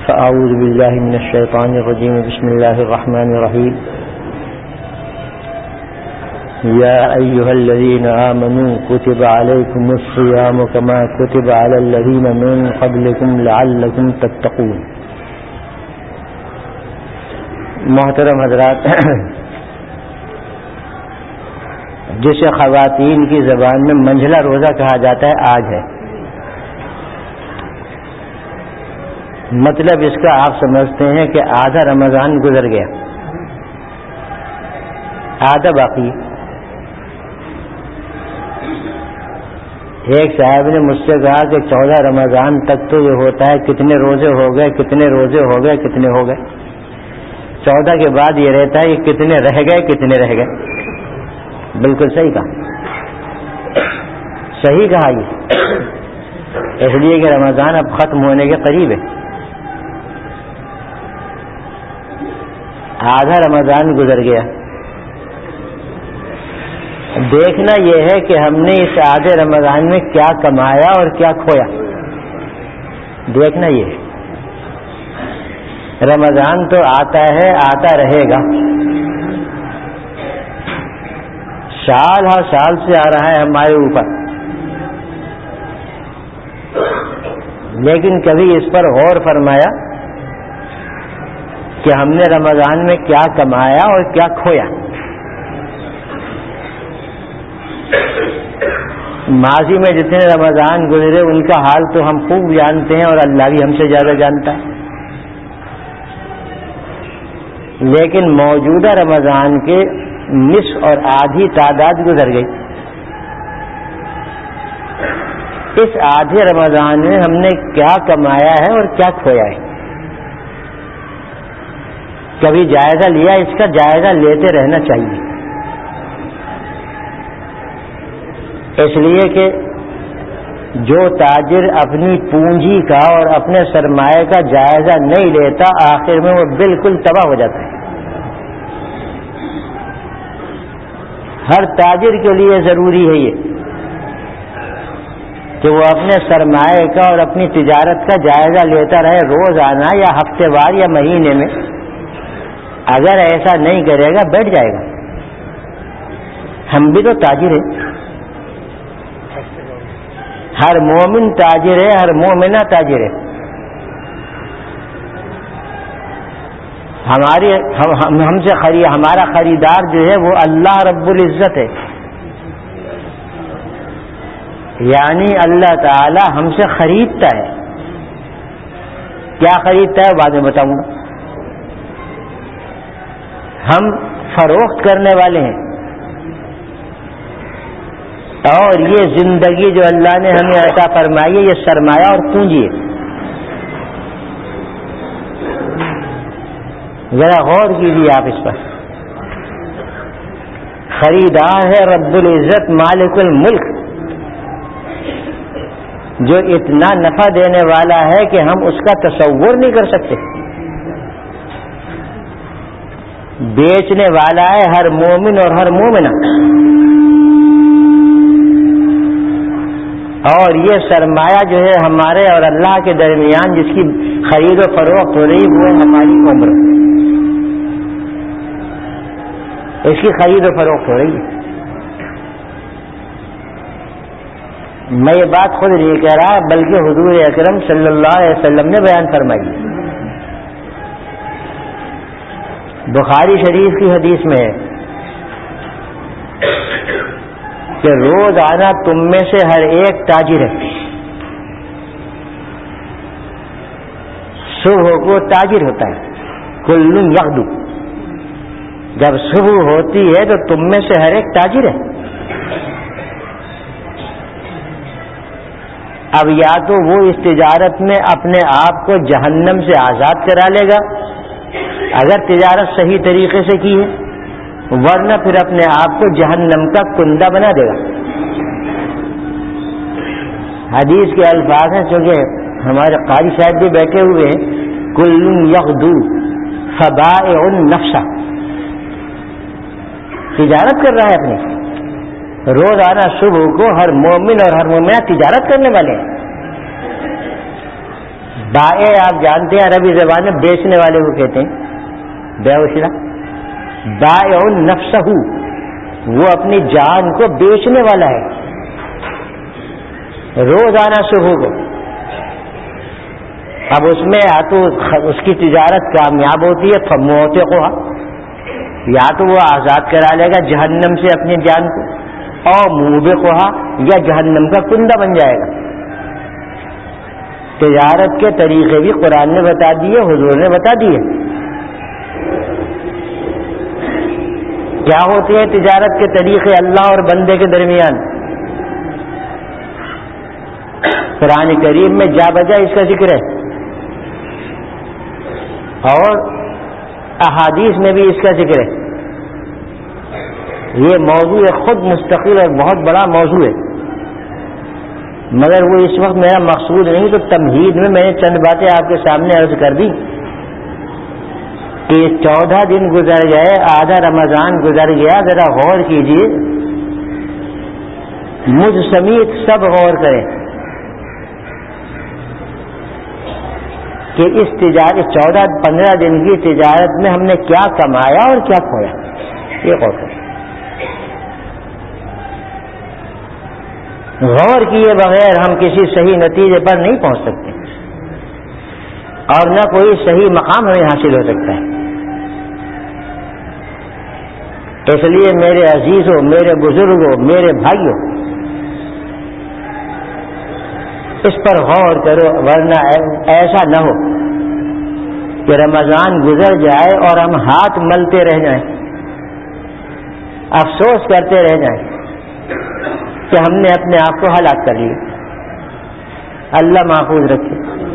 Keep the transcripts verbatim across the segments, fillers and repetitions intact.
فأعوذ بالله من الشيطان الرجيم بسم الله الرحمن الرحيم يا أيها الذين آمنوا كتب عليكم الصيام كما كتب على الذين من قبلكم لعلكم تتقون. محترم حضرات، جسے خواتین کی زبان میں منجھلا روزہ کہا جاتا ہے آج ہے. مطلب اس کا آپ سمجھتے ہیں کہ آدھا رمضان گزر گیا، آدھا باقی. ایک صاحب نے مجھ سے کہا کہ چودہ رمضان تک تو یہ ہوتا ہے کتنے روزے ہو گئے کتنے روزے ہو گئے کتنے ہو گئے. چودہ کے بعد یہ رہتا ہے کہ کتنے رہ گئے کتنے رہ گئے. بالکل صحیح کہا، صحیح کہا. یہ اس لیے کہ رمضان اب ختم ہونے کے قریب ہے. آدھا رمضان گزر گیا. دیکھنا یہ ہے کہ ہم نے اس آدھے رمضان میں کیا کمایا اور کیا کھویا. دیکھنا یہ ہے. رمضان تو آتا ہے، آتا رہے گا، سال ہر سال سے آ رہا ہے ہمارے اوپر، لیکن کبھی اس پر غور فرمایا کہ ہم نے رمضان میں کیا کمایا اور کیا کھویا. ماضی میں جتنے رمضان گزرے ان کا حال تو ہم خوب جانتے ہیں اور اللہ بھی ہم سے زیادہ جانتا ہے، لیکن موجودہ رمضان کے نصف اور آدھی تعداد گزر گئی. اس آدھے رمضان میں ہم نے کیا کمایا ہے اور کیا کھویا ہے. کبھی جائزہ لیا؟ اس کا جائزہ لیتے رہنا چاہیے، اس لیے کہ جو تاجر اپنی پونجی کا اور اپنے سرمایہ کا جائزہ نہیں لیتا آخر میں وہ بالکل تباہ ہو جاتا ہے. ہر تاجر کے لیے ضروری ہے یہ کہ وہ اپنے سرمایہ کا اور اپنی تجارت کا جائزہ لیتا رہے روزانہ یا ہفتے وار یا مہینے میں. اگر ایسا نہیں کرے گا بیٹھ جائے گا. ہم بھی تو تاجر ہیں، ہر مومن تاجر ہے، ہر مومنہ تاجر ہے. ہماری ہم, ہم سے خرید ہمارا خریدار جو ہے وہ اللہ رب العزت ہے، یعنی اللہ تعالی ہم سے خریدتا ہے. کیا خریدتا ہے بعد میں بتاؤں گا. ہم فروخت کرنے والے ہیں، اور یہ زندگی جو اللہ نے ہمیں عطا فرمائی ہے یہ سرمایہ اور پونجی ہے. ذرا غور کیجیے آپ اس پر. خریدار ہے رب العزت مالک الملک، جو اتنا نفع دینے والا ہے کہ ہم اس کا تصور نہیں کر سکتے. بیچنے والا ہے ہر مومن اور ہر مومنہ، اور یہ سرمایہ جو ہے ہمارے اور اللہ کے درمیان جس کی خرید و فروخت ہو رہی وہ ہے ہماری عمر. اس کی خرید و فروخت ہو رہی ہے. میں یہ بات خود نہیں کہہ رہا بلکہ حضور اکرم صلی اللہ علیہ وسلم نے بیان فرمائی. بخاری شریف کی حدیث میں ہے کہ روز آنا تم میں سے ہر ایک تاجر ہے. صبح کو تاجر ہوتا ہے، کل یغدو. جب صبح ہوتی ہے تو تم میں سے ہر ایک تاجر ہے. اب یا تو وہ اس تجارت میں اپنے آپ کو جہنم سے آزاد کرا لے گا اگر تجارت صحیح طریقے سے کی ہے، ورنہ پھر اپنے آپ کو جہنم کا کندہ بنا دے گا. حدیث کے الفاظ ہیں، چونکہ ہمارے قاری صاحب بھی بیٹھے ہوئے ہیں، کل یغدو فبائع النفس. تجارت کر رہا ہے اپنی. روز آنا صبح کو ہر مومن اور ہر مومنہ تجارت کرنے والے ہیں. بائع آپ جانتے ہیں عربی زبان میں بیچنے والے کو کہتے ہیں، بیع و شرا، بائع نفسہ، وہ اپنی جان کو بیچنے والا ہے روزانہ صبح کو. اب اس میں یا تو اس کی تجارت کامیاب ہوتی ہے فموتقھا، یا تو وہ آزاد کرا لے گا جہنم سے اپنی جان کو، اور موبقھا، یا جہنم کا کندہ بن جائے گا. تجارت کے طریقے بھی قرآن نے بتا دیے، حضور نے بتا دیے. کیا ہوتے ہیں تجارت کے طریقے اللہ اور بندے کے درمیان؟ قرآن کریم میں جا بجا اس کا ذکر ہے، اور احادیث میں بھی اس کا ذکر ہے. یہ موضوع خود مستقل اور بہت بڑا موضوع ہے، مگر وہ اس وقت میرا مقصود نہیں. تو تمہید میں میں نے چند باتیں آپ کے سامنے عرض کر دی کہ چودہ دن گزر گئے، آدھا رمضان گزر گیا. ذرا غور کیجیے، مجھ سمیت سب غور کریں کہ اس تجارت چودہ پندرہ دن کی تجارت میں ہم نے کیا کمایا اور کیا کھویا. یہ غور کریں. غور کیے بغیر ہم کسی صحیح نتیجے پر نہیں پہنچ سکتے، اور نہ کوئی صحیح مقام ہمیں حاصل ہو سکتا ہے. اس لیے میرے عزیزوں، میرے بزرگوں، میرے بھائیوں، اس پر غور کرو، ورنہ ایسا نہ ہو کہ رمضان گزر جائے اور ہم ہاتھ ملتے رہ جائیں، افسوس کرتے رہ جائیں کہ ہم نے اپنے آپ کو ہلاک کر لیا. اللہ محفوظ رکھے.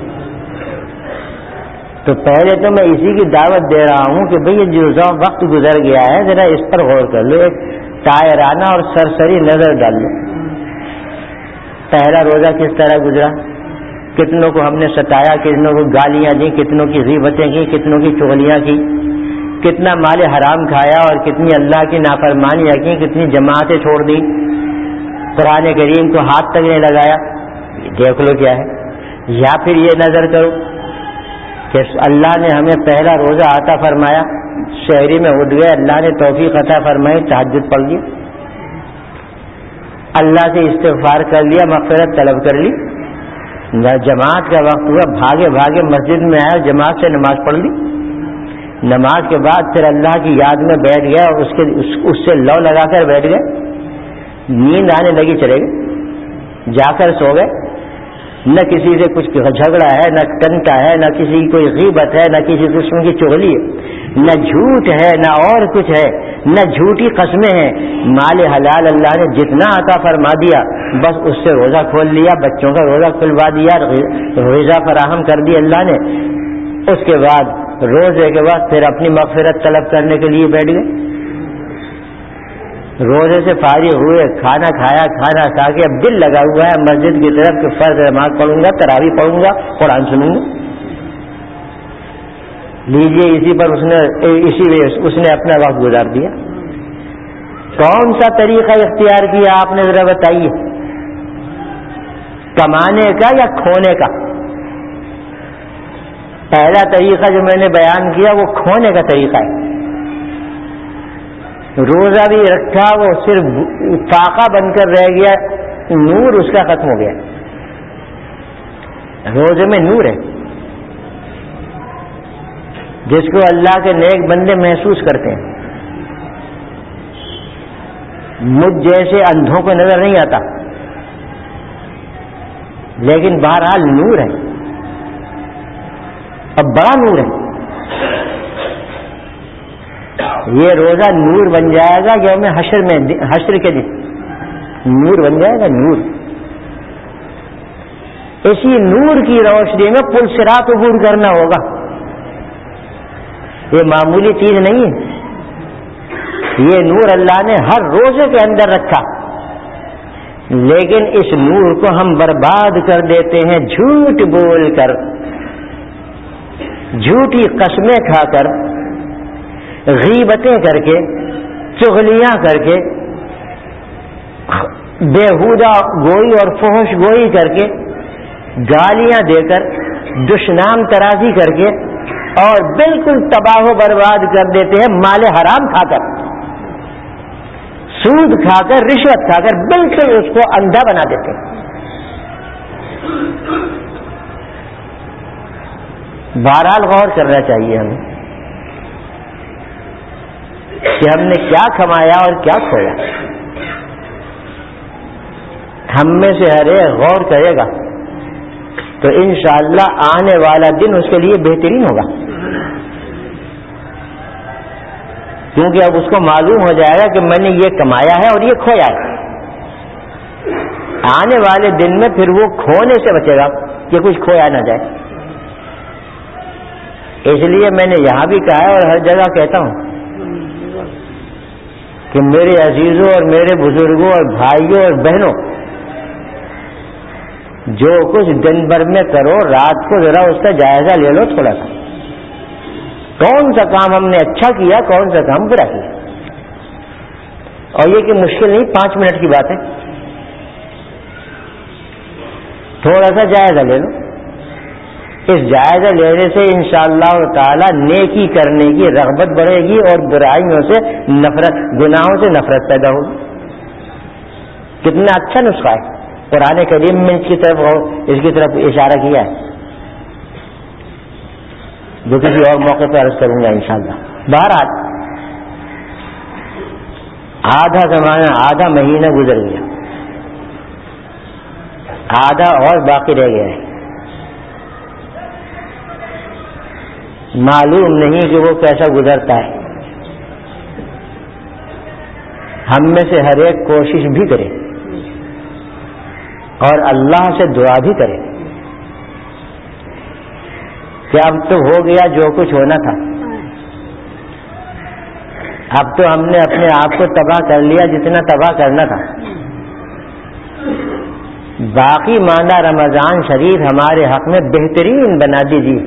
تو پہلے تو میں اسی کی دعوت دے رہا ہوں کہ بھئی جو وقت گزر گیا ہے ذرا اس پر غور کر لو، ایک طائرانہ اور سرسری نظر ڈال لو. پہلا روزہ کس طرح گزرا، کتنوں کو ہم نے ستایا، کتنوں کو گالیاں دی، کتنوں کی غیبتیں کی، کتنوں کی چغلیاں کی، کتنا مال حرام کھایا اور کتنی اللہ کی نافرمانیاں کی، کتنی جماعتیں چھوڑ دی، قرآن کریم کو ہاتھ تک نہیں لگایا. دیکھ لو کیا ہے. یا پھر یہ نظر کرو کہ اللہ نے ہمیں پہلا روزہ عطا فرمایا، شہری میں اٹھ گئے، اللہ نے توفیق عطا فرمائی، تہجد پڑھ لی، اللہ سے استغفار کر لیا، مغفرت طلب کر لی، جماعت کا وقت ہوا، بھاگے بھاگے مسجد میں آئے، جماعت سے نماز پڑھ لی، نماز کے بعد پھر اللہ کی یاد میں بیٹھ گیا اور اس کے اس سے لو لگا کر بیٹھ گئے، نیند آنے لگی، چلے گئے، جا کر سو گئے. نہ کسی سے کچھ جھگڑا ہے، نہ ٹنٹا ہے، نہ کسی کی کوئی غیبت ہے، نہ کسی قسم کی چغلی ہے، نہ جھوٹ ہے، نہ اور کچھ ہے، نہ جھوٹی قسمیں ہیں. مال حلال اللہ نے جتنا عطا فرما دیا بس اس سے روزہ کھول لیا، بچوں کا روزہ کھلوا دیا، غذا فراہم کر دی اللہ نے. اس کے بعد روزے کے بعد پھر اپنی مغفرت طلب کرنے کے لیے بیٹھ گئے. روزے سے فارغ ہوئے، کھانا کھایا، کھانا کھا کے اب دل لگا ہوا ہے مسجد کی طرف کہ فرض نماز پڑھوں گا، تراویح پڑھوں گا، قرآن سنوں گا. لیجیے اسی پر اس نے اسی اس نے اپنا وقت گزار دیا. کون سا طریقہ اختیار کیا آپ نے ذرا بتائیے، کمانے کا یا کھونے کا؟ پہلا طریقہ جو میں نے بیان کیا وہ کھونے کا طریقہ ہے. روزہ بھی رکھا، وہ صرف فاقہ بن کر رہ گیا، نور اس کا ختم ہو گیا. روزے میں نور ہے جس کو اللہ کے نیک بندے محسوس کرتے ہیں. مجھ جیسے اندھوں کو نظر نہیں آتا، لیکن بہرحال نور ہے، اب بڑا نور ہے. یہ روزہ نور بن جائے گا یوم حشر میں، حشر کے دن نور بن جائے گا. نور اسی نور کی روشنی میں پل صراط عبور کرنا ہوگا. یہ معمولی چیز نہیں ہے، یہ نور اللہ نے ہر روزے کے اندر رکھا، لیکن اس نور کو ہم برباد کر دیتے ہیں جھوٹ بول کر، جھوٹی قسمیں کھا کر، غیبتیں کر کے، چغلیاں کر کے، بےہودہ گوئی اور فحش گوئی کر کے، گالیاں دے کر، دشنام ترازی کر کے اور بالکل تباہ و برباد کر دیتے ہیں مال حرام کھا کر، سود کھا کر، رشوت کھا کر بالکل اس کو اندھا بنا دیتے ہیں۔ بہرحال غور کرنا چاہیے ہمیں کہ ہم نے کیا کمایا اور کیا کھویا۔ ہم میں سے ہر ایک غور کرے گا تو انشاءاللہ آنے والا دن اس کے لیے بہترین ہوگا، کیونکہ اب اس کو معلوم ہو جائے گا کہ میں نے یہ کمایا ہے اور یہ کھویا ہے۔ آنے والے دن میں پھر وہ کھونے سے بچے گا کہ کچھ کھویا نہ جائے۔ اس لیے میں نے یہاں بھی کہا ہے اور ہر جگہ کہتا ہوں کہ میرے عزیزوں اور میرے بزرگوں اور بھائیوں اور بہنوں، جو کچھ دن بھر میں کرو رات کو ذرا اس کا جائزہ لے لو تھوڑا سا، کون سا کام ہم نے اچھا کیا، کون سا کام برا کیا۔ اور یہ کہ مشکل نہیں، پانچ منٹ کی بات ہے، تھوڑا سا جائزہ لے لو۔ اس جائزہ لینے سے انشاءاللہ تعالی نیکی کرنے کی رغبت بڑھے گی اور برائیوں سے نفرت، گناہوں سے نفرت پیدا ہوگی۔ کتنا اچھا نسخہ ہے، قرآن کریم میں اس کی طرف اس کی طرف اشارہ کیا ہے، جو کسی اور موقع پر عرض کروں گا انشاءاللہ۔ بہرحال آدھا زمانہ، آدھا مہینہ گزر گیا، آدھا اور باقی رہ گیا ہے۔ معلوم نہیں کہ وہ کیسا گزرتا ہے۔ ہم میں سے ہر ایک کوشش بھی کرے اور اللہ سے دعا بھی کرے کہ اب تو ہو گیا جو کچھ ہونا تھا، اب تو ہم نے اپنے آپ کو تباہ کر لیا جتنا تباہ کرنا تھا۔ باقی ماندہ رمضان شریف ہمارے حق میں بہترین بنا دیجیے۔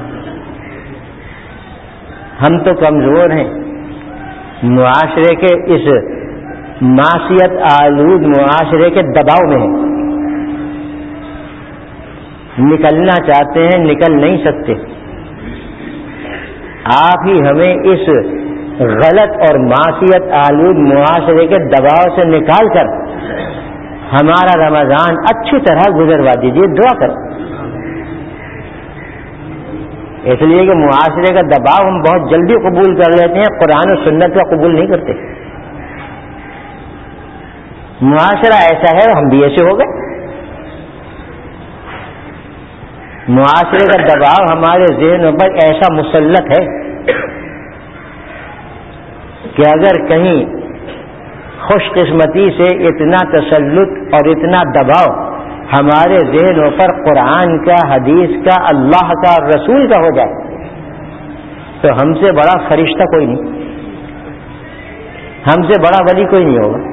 ہم تو کمزور ہیں، معاشرے کے اس معصیت آلود معاشرے کے دباؤ میں ہیں، نکلنا چاہتے ہیں نکل نہیں سکتے۔ آپ ہی ہمیں اس غلط اور معصیت آلود معاشرے کے دباؤ سے نکال کر ہمارا رمضان اچھی طرح گزروا دیجیے، دعا کرو۔ اس لیے کہ معاشرے کا دباؤ ہم بہت جلدی قبول کر لیتے ہیں، قرآن و سنت کا قبول نہیں کرتے۔ معاشرہ ایسا ہے، ہم بھی ایسے ہو گئے۔ معاشرے کا دباؤ ہمارے ذہنوں پر ایسا مسلط ہے کہ اگر کہیں خوش قسمتی سے اتنا تسلط اور اتنا دباؤ ہمارے ذہنوں پر قرآن کا، حدیث کا، اللہ کا، رسول کا ہو جائے تو ہم سے بڑا فرشتہ کوئی نہیں، ہم سے بڑا ولی کوئی نہیں ہوگا۔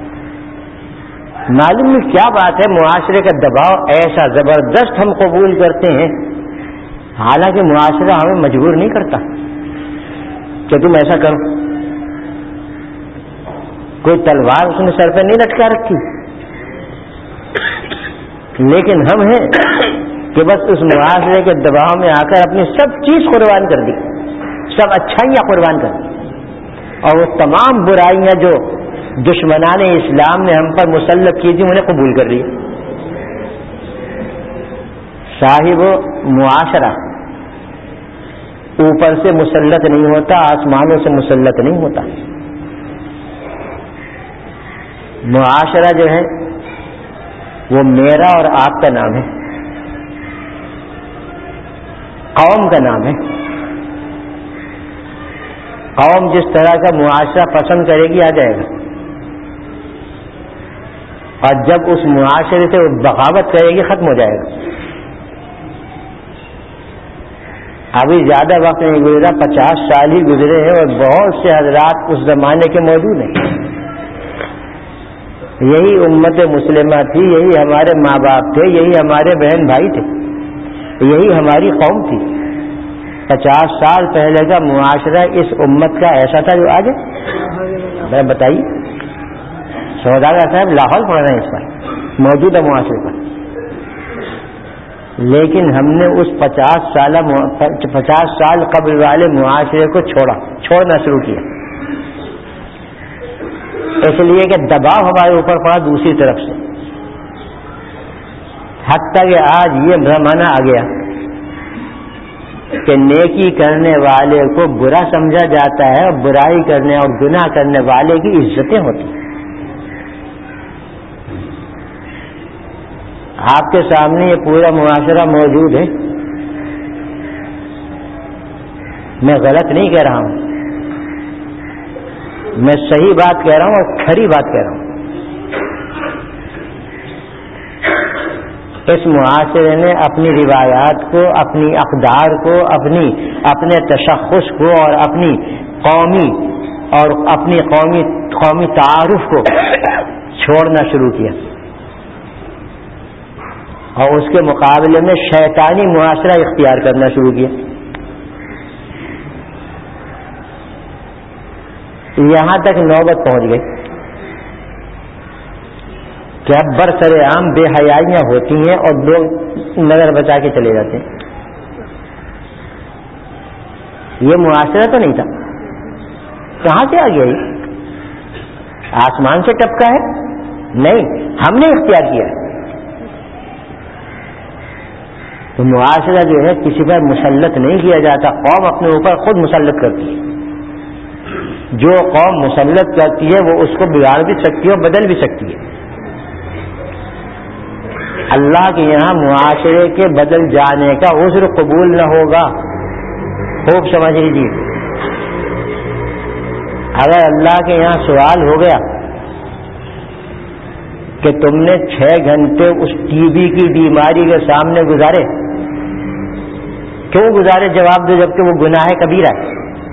معلوم نہیں کیا بات ہے، معاشرے کا دباؤ ایسا زبردست ہم قبول کرتے ہیں، حالانکہ معاشرہ ہمیں مجبور نہیں کرتا کہ تم ایسا کرو۔ کوئی تلوار اس نے سر پہ نہیں لٹکا رکھی، لیکن ہم ہیں کہ بس اس معاشرے کے دباؤ میں آ کر اپنی سب چیز قربان کر دی، سب اچھائیاں قربان کر دی، اور وہ تمام برائیاں جو دشمنان اسلام نے ہم پر مسلط کی تھی انہیں قبول کر لی۔ صاحب معاشرہ اوپر سے مسلط نہیں ہوتا، آسمانوں سے مسلط نہیں ہوتا۔ معاشرہ جو ہے وہ میرا اور آپ کا نام ہے، قوم کا نام ہے۔ قوم جس طرح کا معاشرہ پسند کرے گی آ جائے گا، اور جب اس معاشرے سے وہ بغاوت کرے گی ختم ہو جائے گا۔ ابھی زیادہ وقت نہیں گزرا، پچاس سال ہی گزرے ہیں اور بہت سے حضرات اس زمانے کے موجود ہیں۔ یہی امت مسلمہ تھی، یہی ہمارے ماں باپ تھے، یہی ہمارے بہن بھائی تھے، یہی ہماری قوم تھی۔ پچاس سال پہلے کا معاشرہ اس امت کا ایسا تھا جو آج ہے؟ بتائیے، سوداگر صاحب لاہور پڑھ رہے ہیں اس پر، موجودہ معاشرے پر۔ لیکن ہم نے اس پچاس سال پچاس سال قبل والے معاشرے کو چھوڑا چھوڑنا شروع کیا، اس لیے کہ دباؤ ہمارے اوپر پڑا دوسری طرف سے، حتیٰ کہ آج یہ زمانہ آ گیا کہ نیکی کرنے والے کو برا سمجھا جاتا ہے اور برائی کرنے اور گناہ کرنے والے کی عزتیں ہوتی ہیں۔ آپ کے سامنے یہ پورا معاشرہ موجود ہے، میں غلط نہیں کہہ رہا ہوں، میں صحیح بات کہہ رہا ہوں اور کھری بات کہہ رہا ہوں۔ اس معاشرے نے اپنی روایات کو، اپنی اقدار کو، اپنی اپنے تشخص کو اور اپنی قومی اور اپنی قومی قومی تعارف کو چھوڑنا شروع کیا، اور اس کے مقابلے میں شیطانی معاشرہ اختیار کرنا شروع کیا۔ یہاں تک نوبت پہنچ گئی کہ اب برسر عام بے حیائیاں ہوتی ہیں اور لوگ نظر بچا کے چلے جاتے ہیں۔ یہ معاشرہ تو نہیں تھا، کہاں سے آ گیا؟ یہ آسمان سے ٹپکا ہے؟ نہیں، ہم نے اختیار کیا ہے۔ تو معاشرہ جو ہے کسی پر مسلط نہیں کیا جاتا، قوم اپنے اوپر خود مسلط کرتی ہے۔ جو قوم مسلط کرتی ہے وہ اس کو بگاڑ بھی سکتی ہے اور بدل بھی سکتی ہے۔ اللہ کے یہاں معاشرے کے بدل جانے کا عذر قبول نہ ہوگا، خوب سمجھ لیجیے۔ اگر اللہ کے یہاں سوال ہو گیا کہ تم نے چھ گھنٹے اس ٹی بی کی بیماری کے سامنے گزارے، کیوں گزارے؟ جواب دو، جبکہ وہ گناہ کبیرہ ہے۔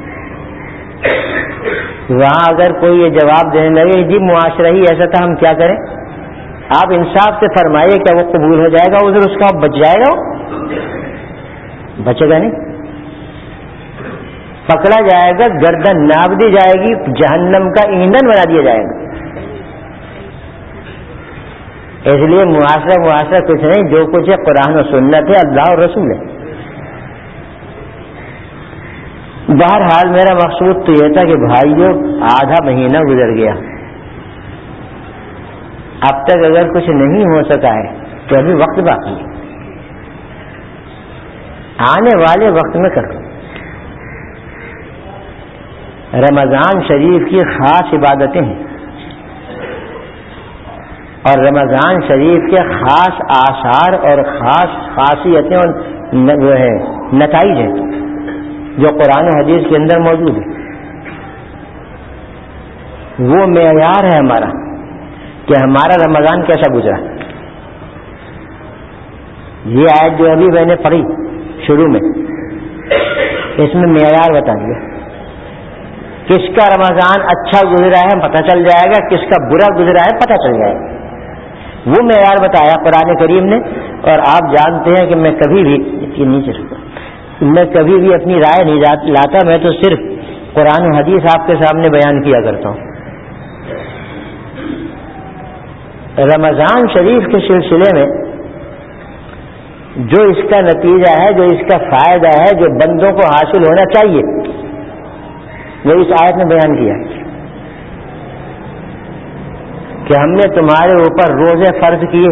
وہاں اگر کوئی یہ جواب دینے لگے جی معاشرہ ہی ایسا تھا، ہم کیا کریں؟ آپ انصاف سے فرمائیے، کیا وہ قبول ہو جائے گا عذر اس کا؟ بچ جائے گا؟ وہ بچے گا نہیں، پکڑا جائے گا، گردن ناپ دی جائے گی، جہنم کا ایندھن بنا دیا جائے گا۔ اس لیے معاشرہ معاشرہ کچھ نہیں، جو کچھ ہے قرآن و سنت ہے، اللہ اور رسول ہے۔ بہرحال میرا مقصود تو یہ تھا کہ بھائیوں آدھا مہینہ گزر گیا، اب تک اگر کچھ نہیں ہو سکا ہے تو ابھی وقت باقی ہے، آنے والے وقت میں کرو۔ رمضان شریف کی خاص عبادتیں ہیں اور رمضان شریف کے خاص آثار اور خاص خاصیتیں اور وہ ہے نتائج ہیں جو قرآن و حدیث کے اندر موجود ہے۔ وہ معیار ہے ہمارا کہ ہمارا رمضان کیسا گزرا۔ یہ آیت جو ابھی میں نے پڑھی شروع میں، اس میں معیار بتا دیا، کس کا رمضان اچھا گزرا ہے پتہ چل جائے گا، کس کا برا گزرا ہے پتہ چل جائے گا۔ وہ معیار بتایا قرآن کریم نے، اور آپ جانتے ہیں کہ میں کبھی بھی یہ نیچے سکتا میں کبھی بھی اپنی رائے نہیں لاتا، میں تو صرف قرآن و حدیث آپ کے سامنے بیان کیا کرتا ہوں۔ رمضان شریف کے سلسلے میں جو اس کا نتیجہ ہے، جو اس کا فائدہ ہے، جو بندوں کو حاصل ہونا چاہیے، وہ اس آیت میں بیان کیا کہ ہم نے تمہارے اوپر روزے فرض کیے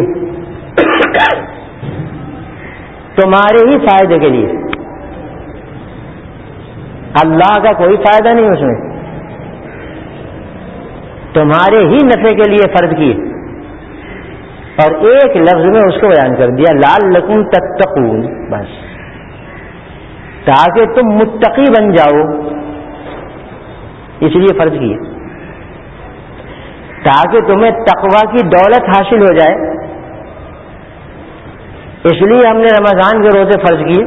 تمہارے ہی فائدے کے لیے، اللہ کا کوئی فائدہ نہیں اس میں، تمہارے ہی نفع کے لیے فرض کیے، اور ایک لفظ میں اس کو بیان کر دیا لعلکم تتقون، بس تاکہ تم متقی بن جاؤ، اس لیے فرض کیے، تاکہ تمہیں تقوی کی دولت حاصل ہو جائے، اس لیے ہم نے رمضان کے روزے فرض کیے،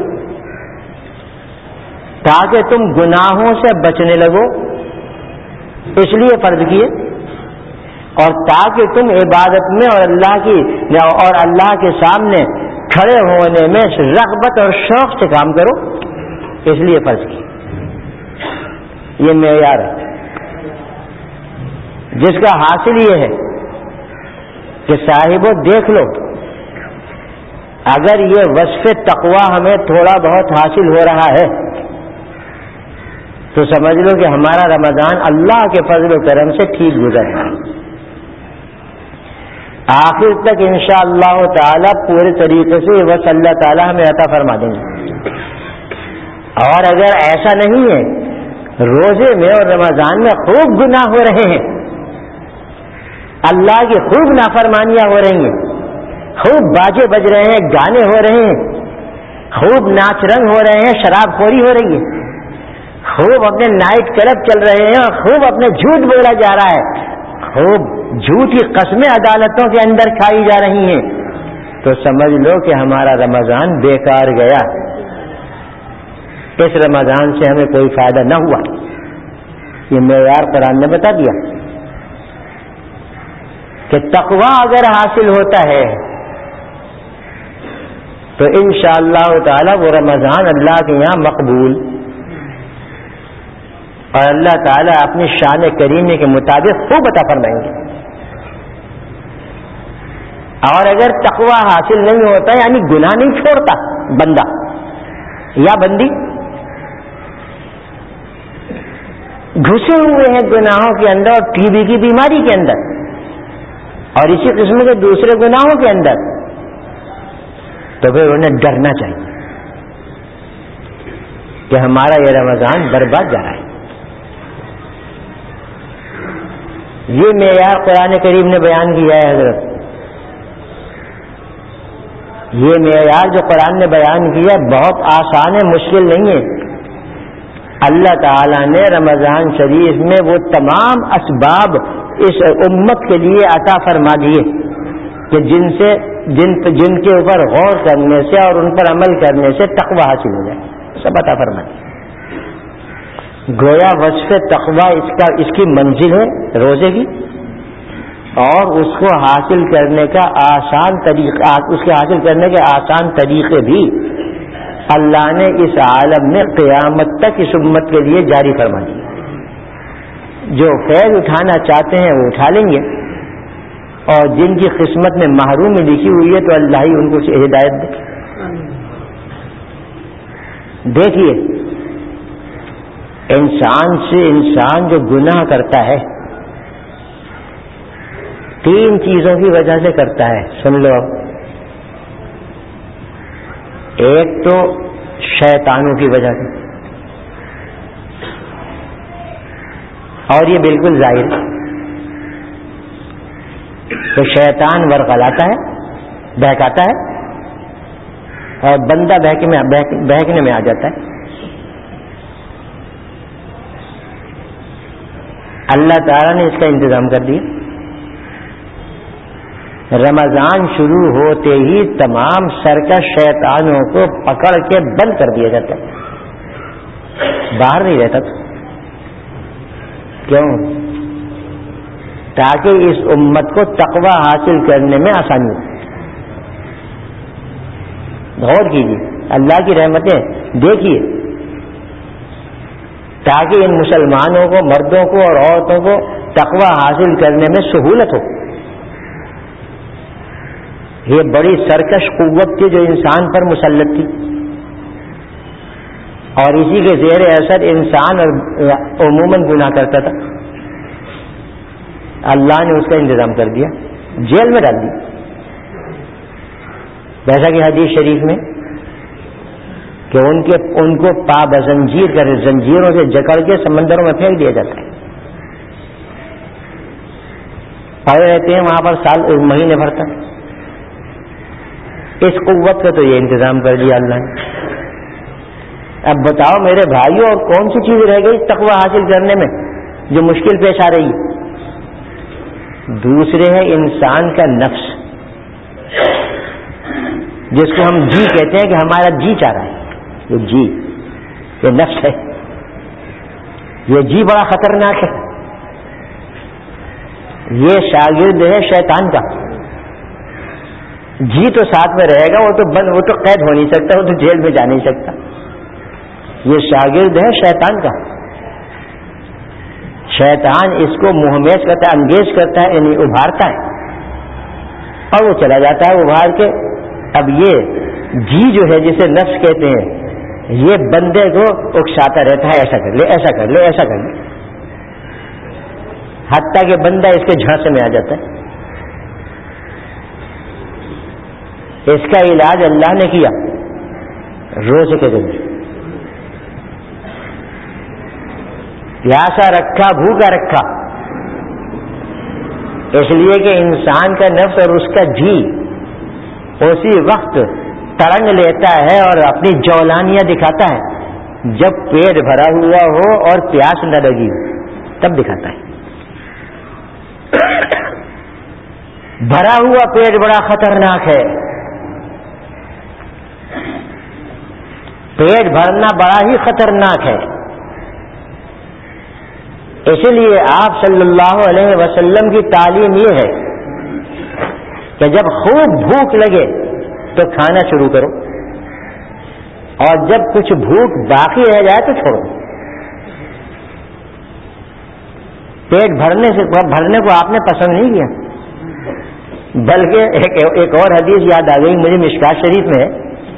تاکہ تم گناہوں سے بچنے لگو، اس لیے فرض کیے، اور تاکہ تم عبادت میں اور اللہ کی اور اللہ کے سامنے کھڑے ہونے میں رغبت اور شوق سے کام کرو، اس لیے فرض کیے۔ یہ معیار ہے جس کا حاصل یہ ہے کہ صاحبو دیکھ لو اگر یہ وصف تقوی ہمیں تھوڑا بہت حاصل ہو رہا ہے تو سمجھ لو کہ ہمارا رمضان اللہ کے فضل و کرم سے ٹھیک گزر رہا ہے. آخر تک انشاءاللہ تعالی پورے طریقے سے بس اللہ تعالی ہمیں عطا فرما دیں گے. اور اگر ایسا نہیں ہے، روزے میں اور رمضان میں خوب گناہ ہو رہے ہیں، اللہ کی خوب نافرمانیاں ہو رہی ہیں، خوب باجے بج رہے ہیں، گانے ہو رہے ہیں، خوب ناچ رنگ ہو رہے ہیں، شراب خوری ہو رہی ہے، خوب اپنے نائٹ کلب چل رہے ہیں اور خوب اپنے جھوٹ بولا جا رہا ہے، خوب جھوٹی قسمیں عدالتوں کے اندر کھائی جا رہی ہیں، تو سمجھ لو کہ ہمارا رمضان بیکار گیا. اس رمضان سے ہمیں کوئی فائدہ نہ ہوا. یہ معیار قرآن نے بتا دیا کہ تقوی اگر حاصل ہوتا ہے تو انشاءاللہ تعالی وہ رمضان اللہ کے یہاں مقبول، اور اللہ تعالیٰ اپنی شان کریمہ کے مطابق خوب عطا فرمائیں گے. اور اگر تقوی حاصل نہیں ہوتا یعنی گناہ نہیں چھوڑتا بندہ یا بندی، گھسے ہوئے ہیں گناہوں کے اندر اور ٹی بی کی بیماری کے اندر اور اسی قسم کے دوسرے گناہوں کے اندر، تو پھر انہیں ڈرنا چاہیے کہ ہمارا یہ رمضان برباد جا رہا ہے. یہ معیار قرآن کریم نے بیان کیا ہے حضرت. یہ معیار جو قرآن نے بیان کیا بہت آسان ہے، مشکل نہیں ہے. اللہ تعالیٰ نے رمضان شریف میں وہ تمام اسباب اس امت کے لیے عطا فرما دیے کہ جن سے جن جن کے اوپر غور کرنے سے اور ان پر عمل کرنے سے تقوی حاصل ہو جائے، سب عطا فرما دیے. گویا وصف تقوی اس کا اس کی منزل ہے روزے کی، اور اس کو حاصل کرنے کا آسان طریقہ، اس کے حاصل کرنے کے آسان طریقے بھی اللہ نے اس عالم میں قیامت تک اس امت کے لیے جاری فرما دی. جو فیض اٹھانا چاہتے ہیں وہ اٹھا لیں گے، اور جن کی قسمت میں محرومی لکھی ہوئی ہے تو اللہ ہی ان کو ہدایت دے. دیکھیے انسان سے انسان جو گناہ کرتا ہے تین چیزوں کی وجہ سے کرتا ہے، سن لو اب. ایک تو شیطانوں کی وجہ سے، اور یہ بالکل ظاہر کہ شیطان ورغلاتا ہے، بہکاتا ہے اور بندہ بہکنے میں آ جاتا ہے. اللہ تعالیٰ نے اس کا انتظام کر دیا. رمضان شروع ہوتے ہی تمام سرکش شیطانوں کو پکڑ کے بند کر دیا جاتا ہے، باہر نہیں رہتا. کیوں؟ تاکہ اس امت کو تقوی حاصل کرنے میں آسانی ہو. غور کیجیے، اللہ کی رحمتیں دیکھیے، تاکہ ان مسلمانوں کو، مردوں کو اور عورتوں کو تقوی حاصل کرنے میں سہولت ہو. یہ بڑی سرکش قوت تھی جو انسان پر مسلط تھی، اور اسی کے زیر اثر انسان اور عموماً گناہ کرتا تھا. اللہ نے اس کا انتظام کر دیا، جیل میں ڈال دیا. جیسا کہ حدیث شریف میں کہ ان کے ان کو پا بزنجیر کر زنجیروں سے جکڑ کے سمندروں میں پھینک دیا جاتا ہے. پڑے رہتے ہیں وہاں پر سال مہینے بھر تک. اس قوت کا تو یہ انتظام کر دیا اللہ نے. اب بتاؤ میرے بھائیوں، اور کون سی چیز رہ گئی تقوی حاصل کرنے میں جو مشکل پیش آ رہی ہے؟ دوسرے ہے انسان کا نفس، جس کو ہم جی کہتے ہیں کہ ہمارا جی چاہ رہا ہے. یہ جی، یہ نفس ہے. یہ جی بڑا خطرناک ہے. یہ شاگرد ہے شیطان کا. جی تو ساتھ میں رہے گا، وہ تو بند، وہ تو قید ہو نہیں سکتا، وہ تو جیل میں جا نہیں سکتا. یہ شاگرد ہے شیطان کا. شیطان اس کو مہمیز کرتا ہے، انگیز کرتا ہے، یعنی ابھارتا ہے، اور وہ چلا جاتا ہے ابھار کے اب یہ جی جو ہے جسے نفس کہتے ہیں یہ بندے کو اکساتا رہتا ہے، ایسا کر لے ایسا کر لے ایسا کر لے، حتیٰ کہ بندہ اس کے جھانسے میں آ جاتا ہے۔ اس کا علاج اللہ نے کیا روزے کے ذریعے، پیاسا رکھا بھوکا رکھا، اس لیے کہ انسان کا نفس اور اس کا جی اسی وقت تڑنگ لیتا ہے اور اپنی جولانیاں دکھاتا ہے جب پیٹ بھرا ہوا ہو اور پیاس نہ لگی ہو، تب دکھاتا ہے۔ بھرا ہوا پیٹ بڑا خطرناک ہے، پیٹ بھرنا بڑا ہی خطرناک ہے۔ اسی لیے آپ صلی اللہ علیہ وسلم کی تعلیم یہ ہے کہ جب خوب بھوک لگے تو کھانا شروع کرو، اور جب کچھ بھوک باقی رہ جائے تو چھوڑو۔ پیٹ بھرنے سے بھرنے کو آپ نے پسند نہیں کیا، بلکہ ایک, ایک اور حدیث یاد آ گئی مجھے مشکات شریف میں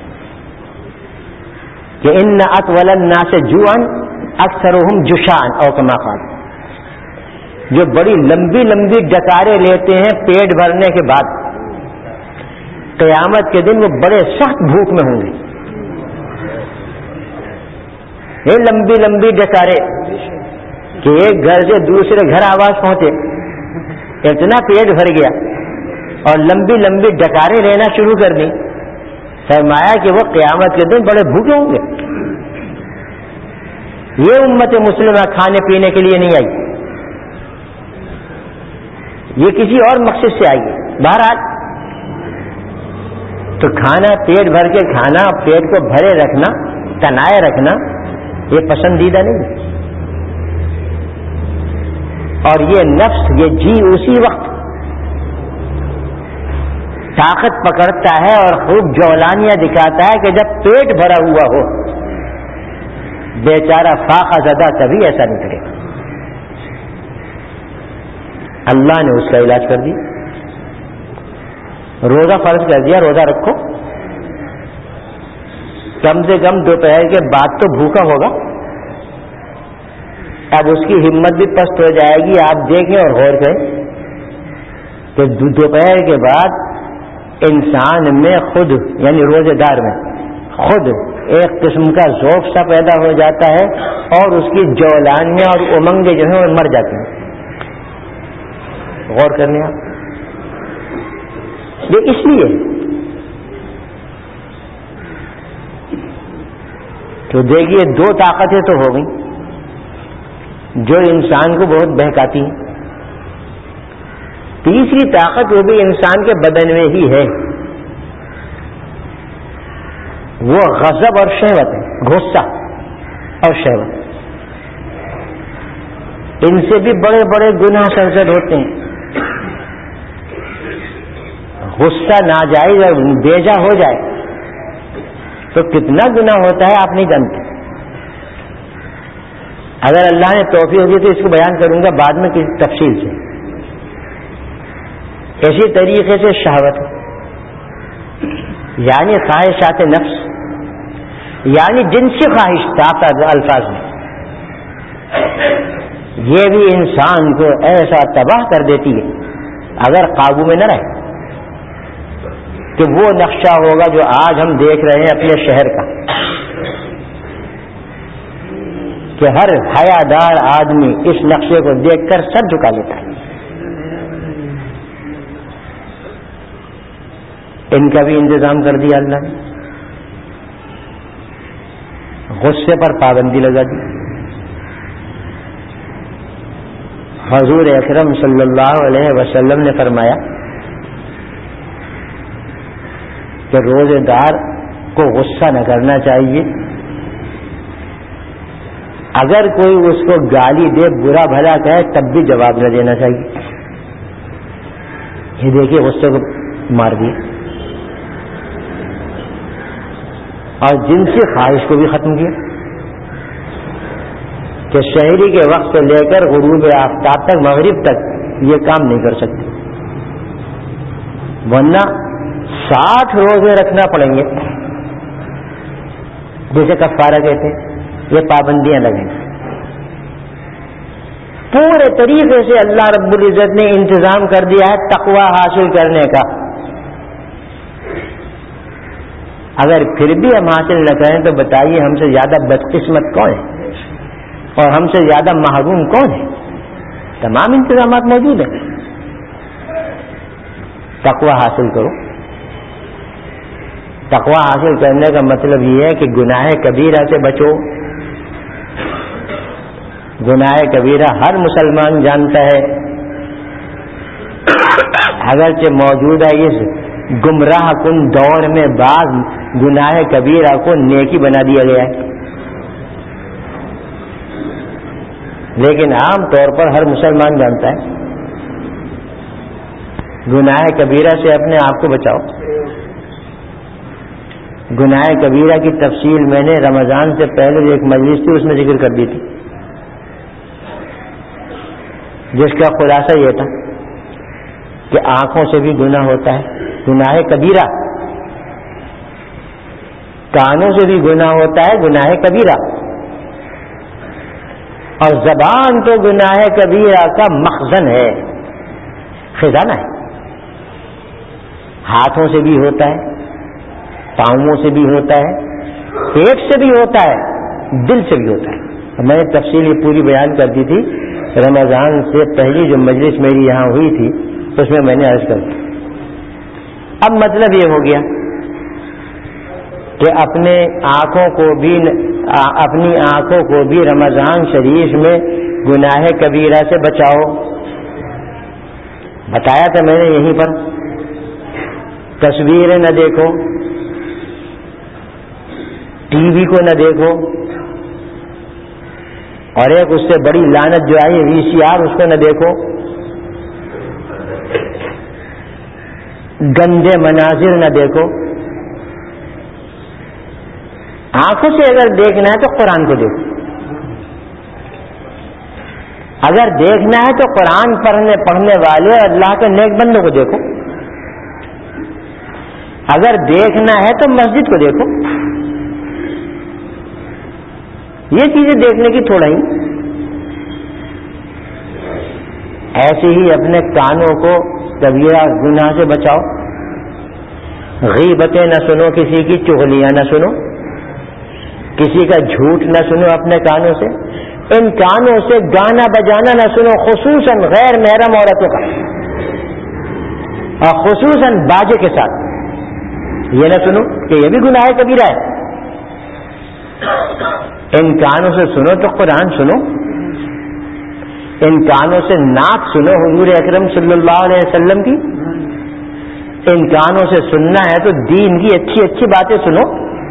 کہ ان اطول الناس جوعا اکثرهم جشعا او کما قال، جو بڑی لمبی لمبی ڈکاریں لیتے ہیں پیٹ بھرنے کے بعد قیامت کے دن وہ بڑے سخت بھوک میں ہوں گے۔ یہ لمبی لمبی ڈکاریں کہ ایک گھر سے دوسرے گھر آواز پہنچے، اتنا پیٹ بھر گیا اور لمبی لمبی ڈکاریں لینا شروع کر دی، فرمایا کہ وہ قیامت کے دن بڑے بھوکے ہوں گے۔ یہ امت مسلمہ کھانے پینے کے لیے نہیں آئی، یہ کسی اور مقصد سے آئی ہے۔ بہرحال تو کھانا پیٹ بھر کے کھانا، پیٹ کو بھرے رکھنا، تنائے رکھنا، یہ پسندیدہ نہیں، اور یہ نفس یہ جی اسی وقت طاقت پکڑتا ہے اور خوب جولانیاں دکھاتا ہے کہ جب پیٹ بھرا ہوا ہو۔ بیچارہ فاقہ زدہ کبھی ایسا نہیں کرے گا۔ اللہ نے اس کا علاج کر دیا، روزہ فرض کر دیا، روزہ رکھو، کم سے کم دوپہر کے بعد تو بھوکا ہوگا۔ اب اس کی ہمت بھی پست ہو جائے گی۔ آپ دیکھیں اور غور کریں کہ دوپہر کے بعد انسان میں خود یعنی روزے دار میں خود ایک قسم کا ذوق سا پیدا ہو جاتا ہے اور اس کی جولانیاں اور امنگیں جو ہیں وہ مر جاتی ہیں۔ غور کرنے آپ یہ اس لیے تو دیکھیے دو طاقتیں تو ہو گئی جو انسان کو بہت بہکاتی ہیں، تیسری طاقت وہ بھی انسان کے بدن میں ہی ہے، وہ غضب اور شہوت ہے، غصہ اور شہوت۔ ان سے بھی بڑے بڑے گناہ سرزد ہوتے ہیں۔ غصہ ناجائز اور بیجا ہو جائے تو کتنا گناہ ہوتا ہے آپ نہیں جانتے۔ اگر اللہ نے توفیق دی تو اس کو بیان کروں گا بعد میں کسی تفصیل سے۔ اسی طریقے سے شہوت یعنی خواہشات نفس یعنی جنسی خواہش طاقت الفاظ میں، یہ بھی انسان کو ایسا تباہ کر دیتی ہے اگر قابو میں نہ رہے کہ وہ نقشہ ہوگا جو آج ہم دیکھ رہے ہیں اپنے شہر کا کہ ہر حیادار آدمی اس نقشے کو دیکھ کر سر جھکا لیتا ہے۔ ان کا بھی انتظام کر دیا اللہ نے، غصے پر پابندی لگا دی۔ حضور اکرم صلی اللہ علیہ وسلم نے فرمایا کہ روزے دار کو غصہ نہ کرنا چاہیے، اگر کوئی اس کو گالی دے برا بھلا کہے تب بھی جواب نہ دینا چاہیے۔ یہ دیکھیے غصے کو مار دیا اور جنسی خواہش کو بھی ختم کیا کہ شہری کے وقت سے لے کر غروب آفتاب تک مغرب تک یہ کام نہیں کر سکتے، ورنہ ساٹھ روزے رکھنا پڑیں گے، جیسے کفارہ کہتے ہیں. یہ پابندیاں لگیں گی. پورے طریقے سے اللہ رب العزت نے انتظام کر دیا ہے تقوی حاصل کرنے کا. اگر پھر بھی ہم حاصل نہ کریں تو بتائیے ہم سے زیادہ بدقسمت کون ہے اور ہم سے زیادہ محروم کون ہے؟ تمام انتظامات موجود ہیں. تقوی حاصل کرو. تقوی حاصل کرنے کا مطلب یہ ہے کہ گناہ کبیرہ سے بچو. گناہ کبیرہ ہر مسلمان جانتا ہے، اگرچہ موجودہ اس گمراہ کن دور میں بعض گناہ کبیرہ کو نیکی بنا دیا گیا ہے، لیکن عام طور پر ہر مسلمان جانتا ہے. گناہ کبیرہ سے اپنے آپ کو بچاؤ. گناہ کبیرہ کی تفصیل میں نے رمضان سے پہلے جو ایک مجلس تھی اس میں ذکر کر دی تھی، جس کا خلاصہ یہ تھا کہ آنکھوں سے بھی گناہ ہوتا ہے گناہ کبیرہ، کانوں سے بھی گناہ ہوتا ہے گناہ کبیرہ، اور زبان تو گناہ کبیرہ کا مخزن ہے، خزانہ ہے. ہاتھوں سے بھی ہوتا ہے، پاؤں سے بھی ہوتا ہے، پیٹ سے بھی ہوتا ہے، دل سے بھی ہوتا ہے. میں نے تفصیل یہ پوری بیان کر دی تھی رمضان سے پہلی جو مجلس میری یہاں ہوئی تھی اس میں میں نے عرض کر دی. اب مطلب یہ ہو گیا کہ اپنے آنکھوں کو بھی اپنی آنکھوں کو بھی رمضان شریف میں گناہ کبیرہ سے بچاؤ. بتایا تھا میں نے یہیں پر، تصویریں نہ دیکھو، ٹی وی کو نہ دیکھو، اور ایک اس سے بڑی لعنت جو آئی وی سی آر اس کو نہ دیکھو. گندے مناظر نہ دیکھو. آنکھوں سے اگر دیکھنا ہے تو قرآن کو دیکھو. اگر دیکھنا ہے تو قرآن پڑھنے پڑھنے والے اور اللہ کے نیک بندوں کو دیکھو. اگر دیکھنا ہے تو مسجد کو دیکھو. یہ چیزیں دیکھنے کی تھوڑا ہی. ایسے ہی اپنے کانوں کو کبیرہ گناہ سے بچاؤ. غیبتیں نہ سنو، کسی کی چغلیاں نہ سنو، کسی کا جھوٹ نہ سنو اپنے کانوں سے. ان کانوں سے گانا بجانا نہ سنو، خصوصاً غیر محرم عورتوں کا، اور خصوصاً باجے کے ساتھ. یہ نہ سنو کہ یہ بھی گناہ کبیرہ ہے. ان کانوں سے سنو تو قرآن سنو. ان کانوں سے نعت سنو حضور اکرم صلی اللہ علیہ وسلم کی. ان کانوں سے سننا ہے تو دین کی اچھی اچھی باتیں سنو.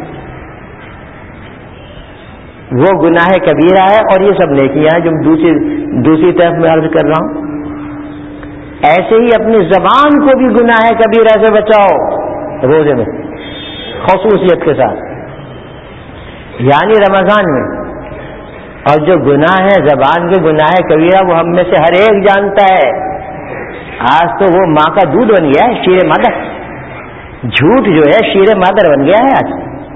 وہ گناہ کبیرہ ہے اور یہ سب نیکیاں ہیں جو دوسری دوسری طرف میں عرض کر رہا ہوں. ایسے ہی اپنی زبان کو بھی گناہ کبیرہ سے بچاؤ روزے میں خصوصیت کے ساتھ، یعنی رمضان میں. اور جو گناہ ہے زبان کے گناہ کبیرہ وہ ہم میں سے ہر ایک جانتا ہے. آج تو وہ ماں کا دودھ بن گیا ہے، شیر مادر. جھوٹ جو ہے شیر مادر بن گیا ہے آج.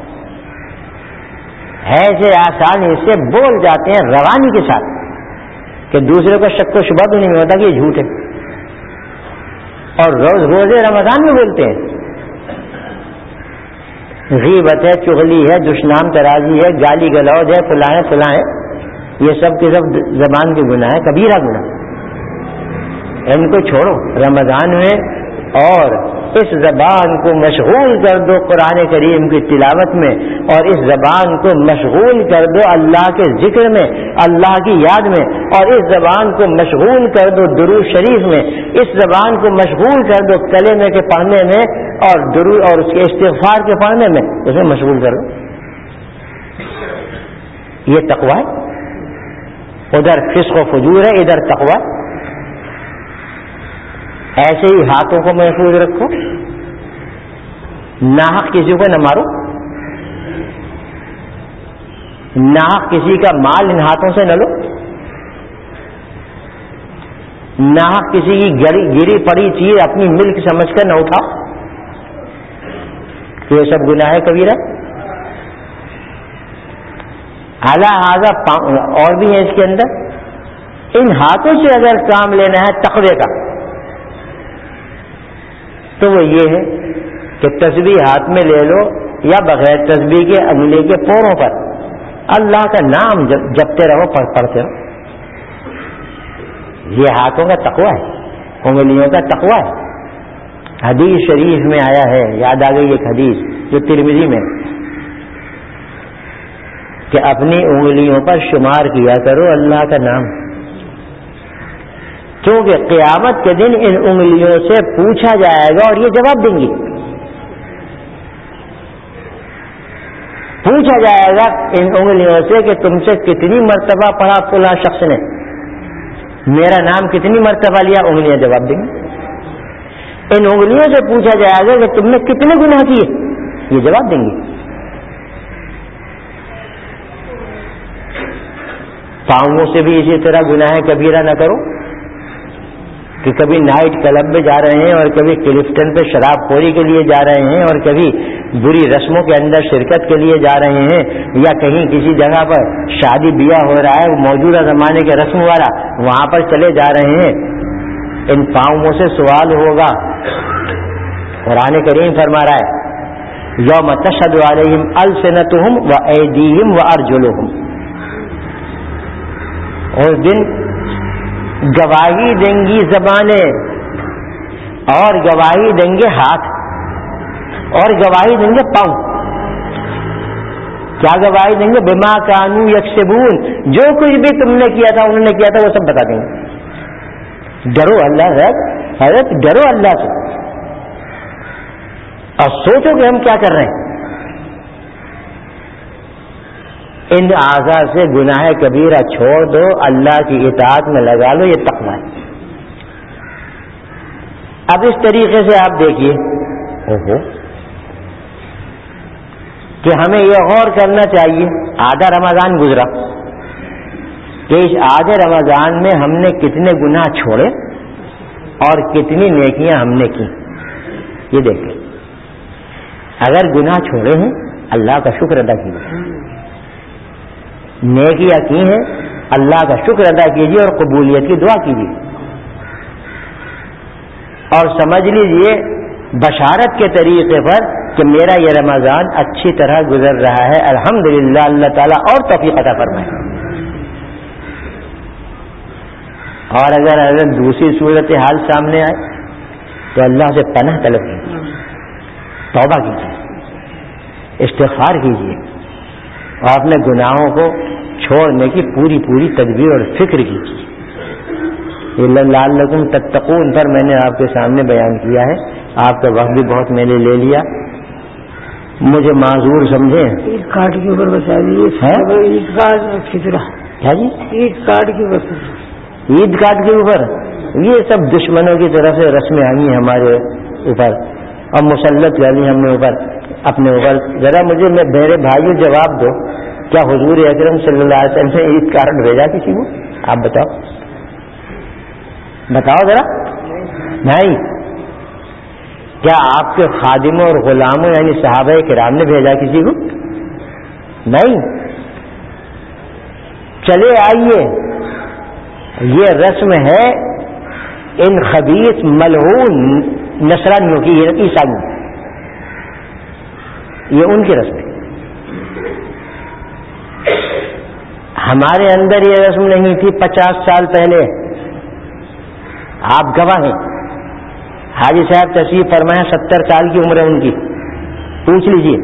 ایسے آسانی سے بول جاتے ہیں روانی کے ساتھ کہ دوسرے کو شک و شبہ بھی نہیں ہوتا کہ یہ جھوٹ ہے. اور روز روزے رمضان میں بولتے ہیں. غیبت ہے، چغلی ہے، دشنام ترازی ہے، گالی گلوج ہے، فلائیں فلائیں، یہ سب کے سب زبان کے گناہ ہے، کبیرہ گناہ. ان کو چھوڑو رمضان میں، اور اس زبان کو مشغول کر دو قرآن کریم کی تلاوت میں، اور اس زبان کو مشغول کر دو اللہ کے ذکر میں، اللہ کی یاد میں، اور اس زبان کو مشغول کر دو درود شریف میں. اس زبان کو مشغول کر دو کلمے کے پڑھنے میں اور درود اور اس کے استغفار کے پڑھنے میں، اسے مشغول کر دو. یہ تقوی ہے. ادھر فسق و فجور ہے، ادھر تقوی. ایسے ہی ہاتھوں کو محفوظ رکھو. ناحق کسی کو نہ مارو. ناحق کسی کا مال ان ہاتھوں سے نہ لو. ناحق کسی کی گری گری پڑی چیز اپنی ملک سمجھ کر نہ اٹھاؤ. تو یہ سب گناہ کبیرہ. اعلیٰ حاضہ اور بھی ہے اس کے اندر. ان ہاتھوں سے اگر کام لینا ہے تقوی کا تو وہ یہ ہے کہ تسبیح ہاتھ میں لے لو یا بغیر تسبیح کے انگلی کے پوروں پر اللہ کا نام جپتے رہو, پڑھتے رہو. یہ ہاتھوں کا تقوی ہے, انگلیوں کا تقوی ہے. حدیث شریف میں آیا ہے, یاد آ گئی ایک حدیث جو ترمذی میں, کہ اپنی انگلیوں پر شمار کیا کرو اللہ کا نام, کیونکہ قیامت کے دن ان انگلیوں سے پوچھا جائے گا اور یہ جواب دیں گی. پوچھا جائے گا ان انگلیوں سے کہ تم سے کتنی مرتبہ پڑھا فلاں شخص نے, میرا نام کتنی مرتبہ لیا, انگلیاں جواب دیں گی. ان انگلیوں سے پوچھا جائے گا کہ تم نے کتنے گناہ کیے, یہ جواب دیں گی. پاؤں سے بھی اسی طرح گناہ کبیرہ نہ کرو کہ کبھی نائٹ کلب میں جا رہے ہیں اور کبھی کلفٹن پہ شراب خوری کے لیے جا رہے ہیں اور کبھی بری رسموں کے اندر شرکت کے لیے جا رہے ہیں, یا کہیں کسی جگہ پر شادی بیاہ ہو رہا ہے موجودہ زمانے کے رسم والا, وہاں پر چلے جا رہے ہیں. ان پاؤں سے سوال ہوگا. قرآن کریم فرما رہا ہے یوم تشہد علیہم السنتہم وایدیہم وارجلہم, اس دن گواہی دیں گی زبانیں اور گواہی دیں گے ہاتھ اور گواہی دیں گے پاؤں. کیا گواہی دیں گے؟ بما کانوا یکسبون, جو کچھ بھی تم نے کیا تھا انہوں نے کیا تھا وہ سب بتا دیں گے. ڈرو اللہ سے, حضرت ڈرو اللہ سے اور سوچو کہ ہم کیا کر رہے ہیں. ان اعضاء سے گناہ کبیرہ چھوڑ دو, اللہ کی اطاعت میں لگا لو, یہ تقویٰ ہے. اب اس طریقے سے آپ دیکھیے اوہو کہ ہمیں یہ غور کرنا چاہیے, آدھا رمضان گزرا کہ اس آدھے رمضان میں ہم نے کتنے گناہ چھوڑے اور کتنی نیکیاں ہم نے کی. یہ دیکھیں, اگر گناہ چھوڑے ہیں اللہ کا شکر ادا کیجیے, نیکیاں کی ہیں اللہ کا شکر ادا کیجیے اور قبولیت کی دعا کیجیے. اور سمجھ لیجیے بشارت کے طریقے پر کہ میرا یہ رمضان اچھی طرح گزر رہا ہے, الحمدللہ, اللہ تعالیٰ اور توفیق عطا فرمائے. اور اگر اگر دوسری صورت حال سامنے آئے تو اللہ سے پناہ طلب کیجیے, توبہ کیجیے, استغفار کیجیے اور اپنے گناہوں کو چھوڑنے کی پوری پوری تدبیر اور فکر کیجیے. لعلکم تتقون پر میں نے آپ کے سامنے بیان کیا ہے. آپ کا وقت بھی بہت میں نے لے لیا, مجھے معذور سمجھیں. عید کارڈ کے اوپر بتا دیجیے, عید کارڈ فطرہ. کیا جی؟ عید کارڈ کے اوپر. عید کارڈ کے اوپر یہ سب دشمنوں کی طرف سے رسمیں آئی ہیں ہمارے اوپر اور مسلط والی ہم نے اوپر اپنے اوپر. ذرا مجھے میرے بھائیوں جواب دو, کیا حضور اکرم صلی اللہ علیہ وسلم نے عید کارڈ بھیجا کسی کو؟ آپ بتاؤ بتاؤ ذرا. نہیں. کیا آپ کے خادموں اور غلاموں یعنی صحابہ کرام نے بھیجا کسی کو؟ نہیں. چلے آئیے, یہ رسم ہے ان خبیث ملعون نصرانیوں کی, عیسائیوں, یہ ان کی رسم ہے. ہمارے اندر یہ رسم نہیں تھی پچاس سال پہلے. آپ گواہ ہیں. حاجی صاحب تشریف فرمائیں, ستر سال کی عمر ہے ان کی, پوچھ لیجئے.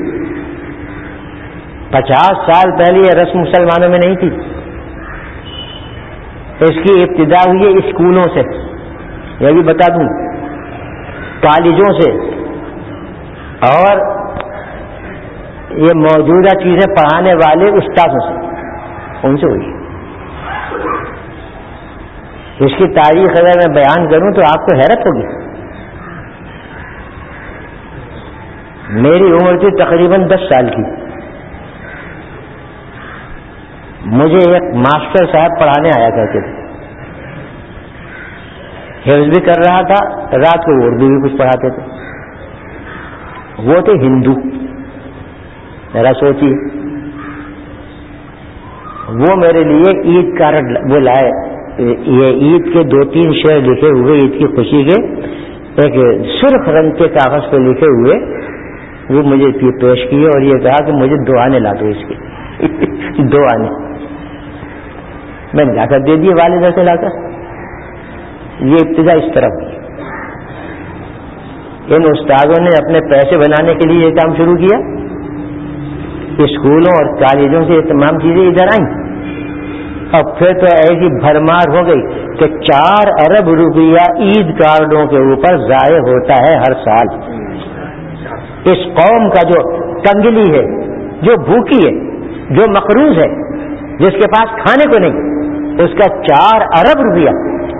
پچاس سال پہلے یہ رسم مسلمانوں میں نہیں تھی. اس کی ابتدا ہوئی ہے اسکولوں سے, یہ بھی بتا دوں, کالجوں سے, اور یہ موجودہ چیزیں پڑھانے والے استادوں سے, ان سے ہوئی. اس کی تاریخ اگر میں بیان کروں تو آپ کو حیرت ہوگی. میری عمر تھی تقریباً دس سال کی. مجھے ایک ماسٹر صاحب پڑھانے آیا کرتے تھے, حفظ بھی کر رہا تھا, رات کو اردو بھی کچھ پڑھاتے تھے. وہ تھے ہندو, ذرا سوچیے. وہ میرے لیے عید کارڈ وہ لائے, یہ عید کے دو تین شعر لکھے ہوئے عید کی خوشی کے, ایک سرخ رنگ کے کاغذ پہ لکھے ہوئے, وہ مجھے پیش کیے اور یہ کہا کہ مجھے دو آنے لا دو اس کی دو آنے. میں نے جا کر دے دیے والدہ سے لا کر. یہ ابتدا اس طرح ہوئی. ان استادوں نے اپنے پیسے بنانے کے لیے یہ کام شروع کیا. اسکولوں اور کالجوں سے یہ تمام چیزیں ادھر آئیں, اور پھر تو ایسی بھرمار ہو گئی کہ چار ارب روپیہ عید کارڈوں کے اوپر ضائع ہوتا ہے ہر سال. اس قوم کا جو کنگلی ہے, جو بھوکی ہے, جو مقروض ہے, جس کے پاس کھانے کو نہیں, اس کا چار ارب روپیہ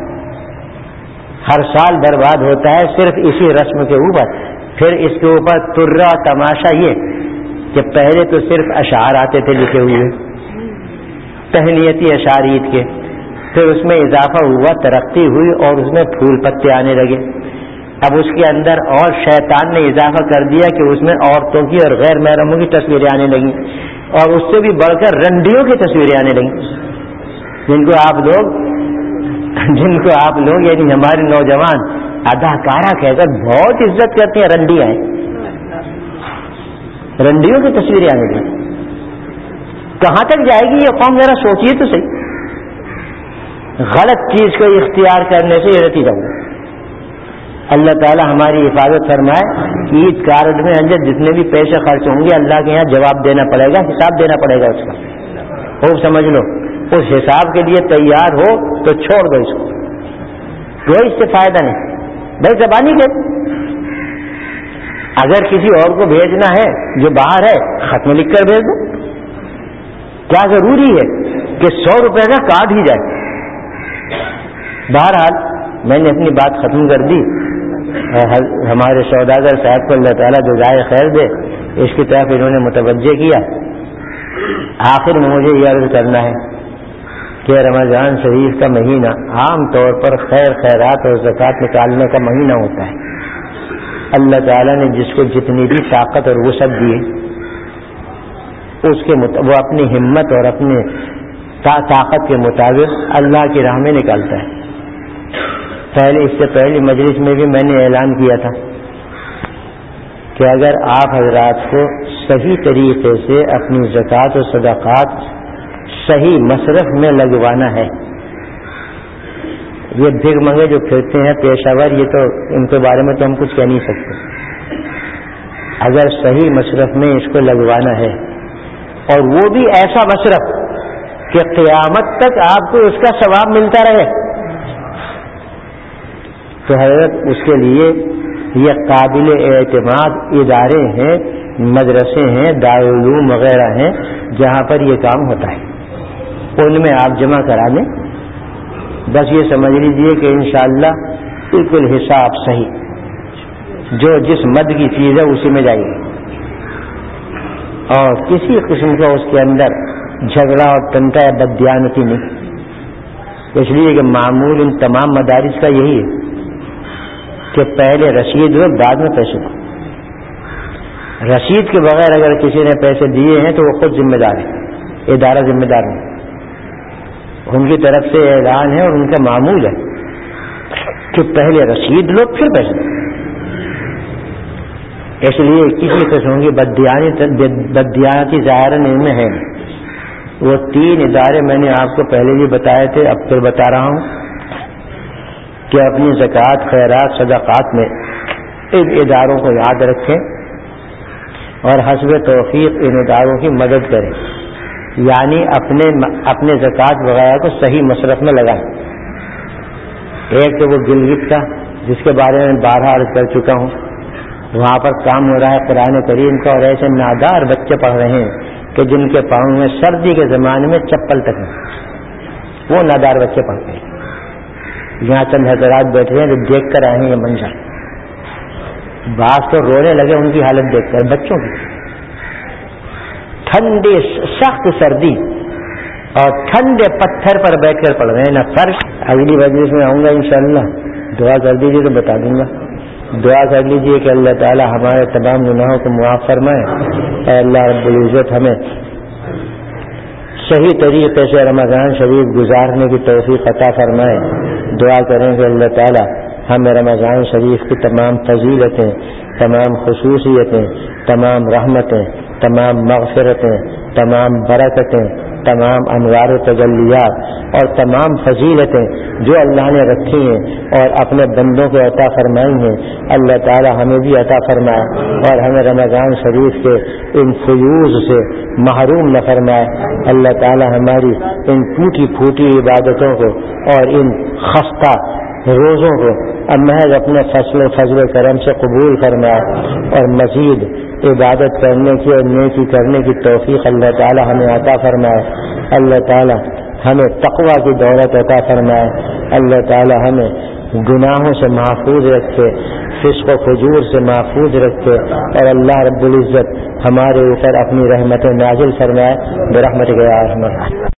ہر سال برباد ہوتا ہے صرف اسی رسم کے اوپر. پھر اس کے اوپر ترا تماشا یہ کہ پہلے تو صرف اشعار آتے تھے لکھے ہوئے, تہنیتی اشعار عید کے, پھر اس میں اضافہ ہوا, ترقی ہوئی اور اس میں پھول پتے آنے لگے. اب اس کے اندر اور شیطان نے اضافہ کر دیا کہ اس میں عورتوں کی اور غیر محرموں کی تصویریں آنے لگیں, اور اس سے بھی بڑھ کر رنڈیوں کی تصویریں آنے لگیں, جن کو آپ لوگ جن کو آپ لوگ یعنی ہمارے نوجوان اداکارہ کہہ کر بہت عزت کرتے ہیں. رنڈیاں ہیں, رنڈیوں کی تصویریں آنے لگیں. کہاں تک جائے گی یہ قوم, ذرا سوچیے تو صحیح. غلط چیز کو اختیار کرنے سے یہ نتیجہ ہوگا. اللہ تعالی ہماری حفاظت فرمائے. عید کارڈ میں اندر جتنے بھی پیسے خرچ ہوں گے اللہ کے یہاں جواب دینا پڑے گا, حساب دینا پڑے گا اس کا. خوب سمجھ لو, اس حساب کے لیے تیار ہو تو چھوڑ دو اس کو, کوئی اس سے فائدہ نہیں. بھائی زبانی کے اگر کسی اور کو بھیجنا ہے جو باہر ہے, خط میں لکھ کر بھیج دو. کیا ضروری ہے کہ سو روپے کا کارڈ ہی جائے. بہرحال میں نے اپنی بات ختم کر دی. ہمارے سوداگر صاحب کو اللہ تعالیٰ جزائے خیر دے, اس کی طرف انہوں نے متوجہ کیا. آخر میں مجھے یہ عرض کرنا ہے کہ رمضان شریف کا مہینہ عام طور پر خیر خیرات اور زکوٰۃ نکالنے کا مہینہ ہوتا ہے. اللہ تعالیٰ نے جس کو جتنی بھی طاقت اور وسعت دی ہے اس کے مط... وہ اپنی ہمت اور اپنے طاقت کے مطابق اللہ کی راہ میں نکالتا ہے. پہلے اس سے پہلی مجلس میں بھی میں نے اعلان کیا تھا کہ اگر آپ حضرات کو صحیح طریقے سے اپنی زکوٰۃ و صدقات صحیح مصرف میں لگوانا ہے, یہ بھیک منگے جو پھرتے ہیں پیشہ ور, یہ تو ان کے بارے میں تو ہم کچھ کہہ نہیں سکتے. اگر صحیح مصرف میں اس کو لگوانا ہے اور وہ بھی ایسا مصرف کہ قیامت تک آپ کو اس کا ثواب ملتا رہے, تو حضرت اس کے لیے یہ قابل اعتماد ادارے ہیں, مدرسے ہیں, دارالعلوم وغیرہ ہیں جہاں پر یہ کام ہوتا ہے. ان میں آپ جمع کرا لیں. بس یہ سمجھ لیجئے کہ انشاءاللہ بالکل حساب صحیح, جو جس مد کی چیز ہے اسی میں جائے گی, اور کسی قسم کا اس کے اندر جھگڑا اور ٹنٹا یا بددیانتی نہیں. اس لیے کہ معمول ان تمام مدارس کا یہی ہے کہ پہلے رسید ہو بعد میں پیسے دو. رسید کے بغیر اگر کسی نے پیسے دیے ہیں تو وہ خود ذمہ دار ہے, ادارہ ذمہ دار نہیں. ان کی طرف سے اعلان ہے اور ان کا معمول ہے کہ پہلے رسید لو پھر پیسے دو. اس لیے کسی قسم کی بددیانتی ظاہر ان میں ہے. وہ تین ادارے میں نے آپ کو پہلے بھی بتائے تھے, اب پھر بتا رہا ہوں کہ اپنی زکوٰۃ خیرات صدقات میں ان اداروں کو یاد رکھیں اور حسب توفیق ان اداروں کی مدد کریں, یعنی اپنے اپنے زکوٰۃ وغیرہ کو صحیح مصرف میں لگائیں. ایک تو وہ گلگت کا جس کے بارے میں بارہ عرض کر چکا ہوں, وہاں پر کام ہو رہا ہے قرآن کریم کا, اور ایسے نادار بچے پڑھ رہے ہیں کہ جن کے پاؤں میں سردی کے زمانے میں چپل تک نہیں, وہ نادار بچے پڑھتے ہیں. یہاں چند حضرات بیٹھے ہیں جو دیکھ کر آئے ہیں یہ منظر, بعض تو رونے لگے ان کی حالت دیکھ کر. بچوں کی ٹھنڈی سخت سردی اور ٹھنڈے پتھر پر بیٹھ کر پڑھ رہے ہیں, نہ فرش. اگلی مجلس میں آؤں گا انشاءاللہ, دعا کر دیجیے تو بتا دوں گا. دعا کر لیجئے کہ اللہ تعالی ہمارے تمام گناہوں کو معاف فرمائے، اور اللہ رب العزت ہمیں صحیح طریقے سے رمضان شریف گزارنے کی توفیق عطا فرمائے۔ دعا کریں کہ اللہ تعالی ہمیں رمضان شریف کی تمام فضیلتیں، تمام خصوصیتیں، تمام رحمتیں، تمام مغفرتیں، تمام برکتیں، تمام انوار و تجلیات اور تمام فضیلتیں جو اللہ نے رکھی ہیں اور اپنے بندوں کو عطا فرمائی ہیں، اللہ تعالی ہمیں بھی عطا فرمائے اور ہمیں رمضان شریف کے ان فیوز سے محروم نہ فرمائے۔ اللہ تعالی ہماری ان ٹوٹی پھوٹی عبادتوں کو اور ان خستہ روزوں کو اب محض اپنے فضل و فضل کرم سے قبول فرمائے اور مزید عبادت کرنے کی اور نیکی کرنے کی توفیق اللہ تعالی ہمیں عطا فرمائے۔ اللہ تعالی ہمیں تقوی کی دولت عطا فرمائے۔ اللہ تعالی ہمیں گناہوں سے محفوظ رکھے، فسق و فجور سے محفوظ رکھے، اور اللہ رب العزت ہمارے اوپر اپنی رحمت نازل فرمائے برحمتک یا ارحم الراحمین۔